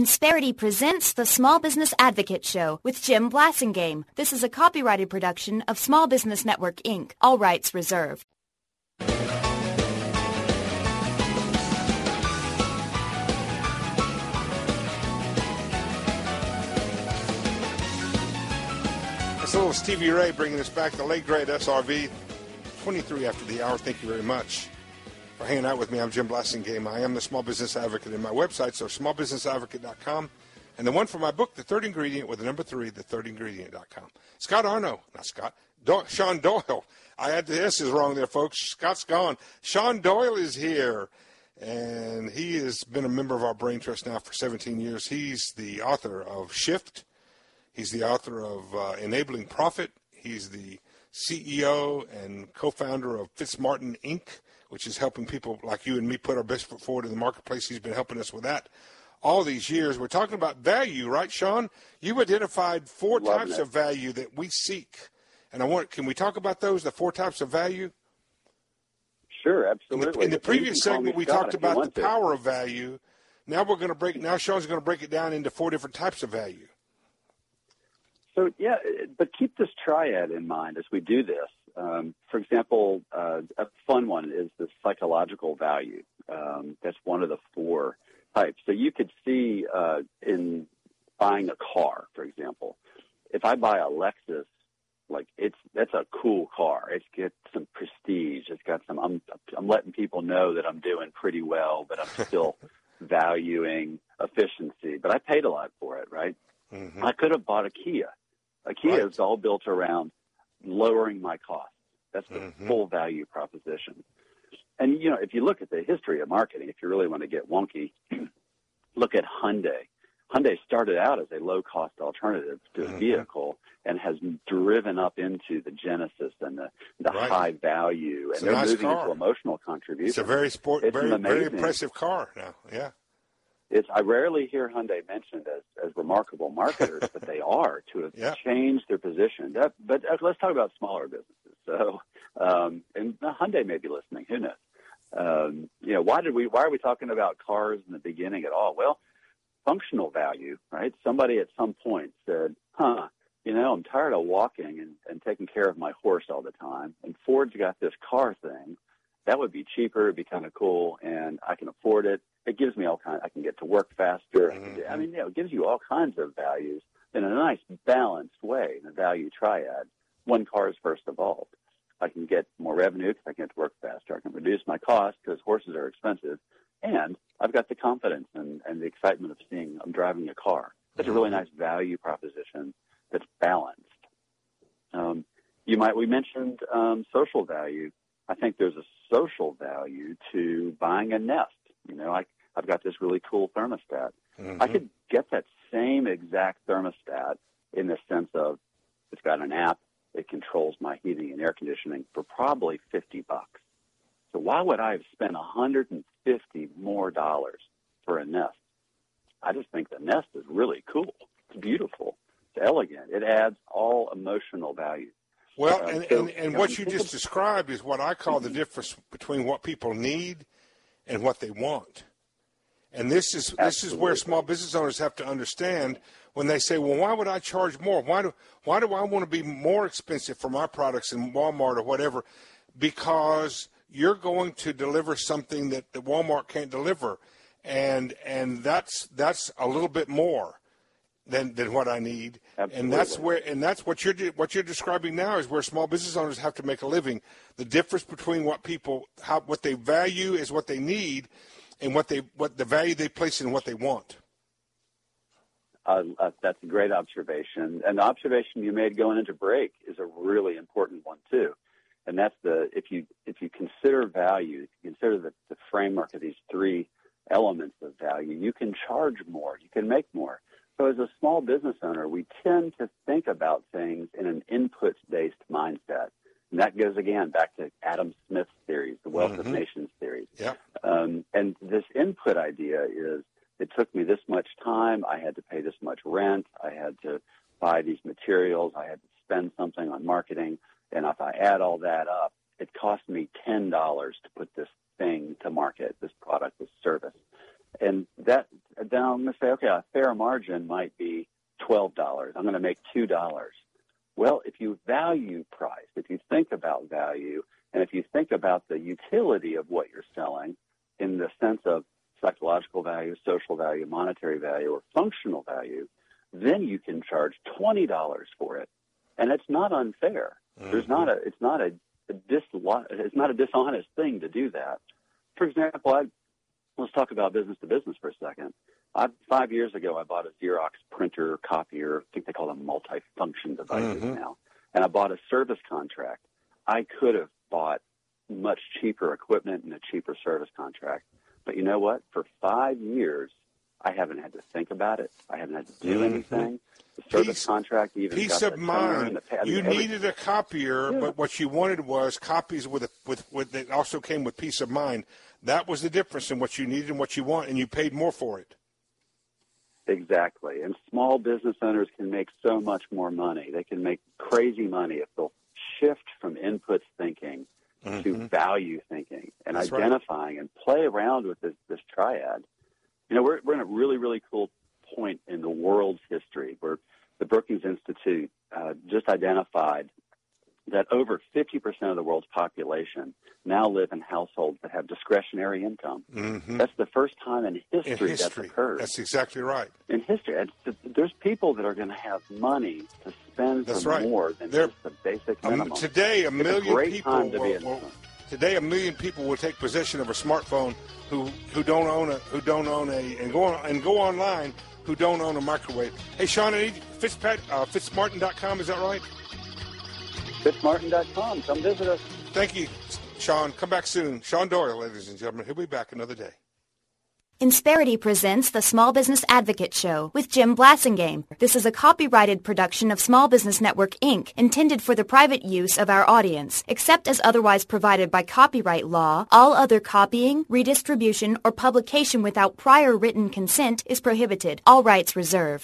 Insperity presents the Small Business Advocate Show with Jim Blasingame. This is a copyrighted production of Small Business Network, Inc. All rights reserved. That's a little Stevie Ray bringing us back, the late great SRV, 23 after the hour. Thank you very much for hanging out with me. I'm Jim Blasingame. I am the Small Business Advocate, and my websites are smallbusinessadvocate.com, and the one for my book, The Third Ingredient, with the number 3, thethirdingredient.com. Scott Arno, not Scott, Sean Doyle. I had the S's wrong there, folks. Scott's gone. Sean Doyle is here, and he has been a member of our Brain Trust now for 17 years. He's the author of Shift. He's the author of Enabling Profit. He's the CEO and co-founder of Fitzmartin, Inc., which is helping people like you and me put our best foot forward in the marketplace. He's been helping us with that all these years. We're talking about value, right, Sean? You identified 4 types of value that we seek. And can we talk about those, the 4 types of value? Sure, absolutely. In the previous segment, we talked about the power of value. Now Sean's going to break it down into 4 different types of value. So, yeah, but keep this triad in mind as we do this. For example, a fun one is the psychological value. That's one of the 4 types. So you could see in buying a car, for example, if I buy a Lexus, that's a cool car. It's got some prestige. It's got some. I'm letting people know that I'm doing pretty well, but I'm still valuing efficiency. But I paid a lot for it, right? Mm-hmm. I could have bought a Kia. A Kia is all built around lowering my costs. That's the full value proposition. And, if you look at the history of marketing, if you really want to get wonky, look at Hyundai. Hyundai started out as a low-cost alternative to a vehicle and has driven up into the Genesis and the high value. And they're moving into emotional contribution. It's a very very impressive car now, yeah. I rarely hear Hyundai mentioned as remarkable marketers, but they are to have changed their position. But let's talk about smaller businesses. So, and Hyundai may be listening. Who knows? Why are we talking about cars in the beginning at all? Well, functional value, right? Somebody at some point said, I'm tired of walking and taking care of my horse all the time, and Ford's got this car thing. That would be cheaper. It'd be kind of cool, and I can afford it. It gives me I can get to work faster. It gives you all kinds of values in a nice balanced way in a value triad. One car is first evolved. I can get more revenue because I can get to work faster. I can reduce my costs because horses are expensive. And I've got the confidence and the excitement of seeing I'm driving a car. That's a really nice value proposition that's balanced. We mentioned social value. I think there's a social value to buying a Nest. I've got this really cool thermostat. I could get that same exact thermostat in the sense of it's got an app. It controls my heating and air conditioning for probably $50. So why would I have spent $150 more for a Nest? I just think the Nest is really cool. It's beautiful. It's elegant. It adds all emotional value. Well, and what you just described is what I call the difference between what people need and what they want. And this is where small business owners have to understand when they say, well, why would I charge more? Why do I want to be more expensive for my products in Walmart or whatever? Because you're going to deliver something that the Walmart can't deliver. And that's a little bit more than what I need. Absolutely. And that's what you're describing now is where small business owners have to make a living. The difference between what they value is what they need, and what the value they place in what they want. That's a great observation. And the observation you made going into break is a really important one too. And that's if you consider value, if you consider the framework of these 3 elements of value, you can charge more, you can make more. So as a small business owner, we tend to think about things in an inputs-based mindset. And that goes, again, back to Adam Smith's theories, the Wealth of Nations theories. Yeah. And this input idea is it took me this much time. I had to pay this much rent. I had to buy these materials. I had to spend something on marketing. And if I add all that up, it cost me $10 to put this thing to market, this product, this service. And that, then I'm going to say, okay, a fair margin might be $12. I'm going to make $2. Well, if you value price, if you think about value, and if you think about the utility of what you're selling in the sense of psychological value, social value, monetary value, or functional value, then you can charge $20 for it. And it's not unfair. Mm-hmm. It's not a dishonest thing to do that. For example, let's talk about business to business for a second. 5 years ago, I bought a Xerox printer, copier. I think they call them multifunction devices now. And I bought a service contract. I could have bought much cheaper equipment and a cheaper service contract. But you know what? For 5 years, I haven't had to think about it. I haven't had to do anything. The service contract even peace got of mind. You needed a copier, but what you wanted was copies with that also came with peace of mind. That was the difference in what you needed and what you want, and you paid more for it. Exactly. And small business owners can make so much more money. They can make crazy money if they'll shift from inputs thinking to value thinking and That's identifying and play around with this triad. You know, we're in a really, really cool point in the world's history where the Brookings Institute just identified that over 50% of the world's population now live in households that have discretionary income. That's the first time in history that's occurred. That's exactly right. In history, there's people that are going to have money to spend for more than just the basic minimum. Today, a million people will take possession of a smartphone who don't own and go online who don't own a microwave. Hey, Sean, Fitzmartin.com, is that right? Fitzmartin.com. Come visit us. Thank you, Sean. Come back soon. Sean Doyle, ladies and gentlemen. He'll be back another day. Insperity presents the Small Business Advocate Show with Jim Blasingame. This is a copyrighted production of Small Business Network, Inc., intended for the private use of our audience. Except as otherwise provided by copyright law, all other copying, redistribution, or publication without prior written consent is prohibited. All rights reserved.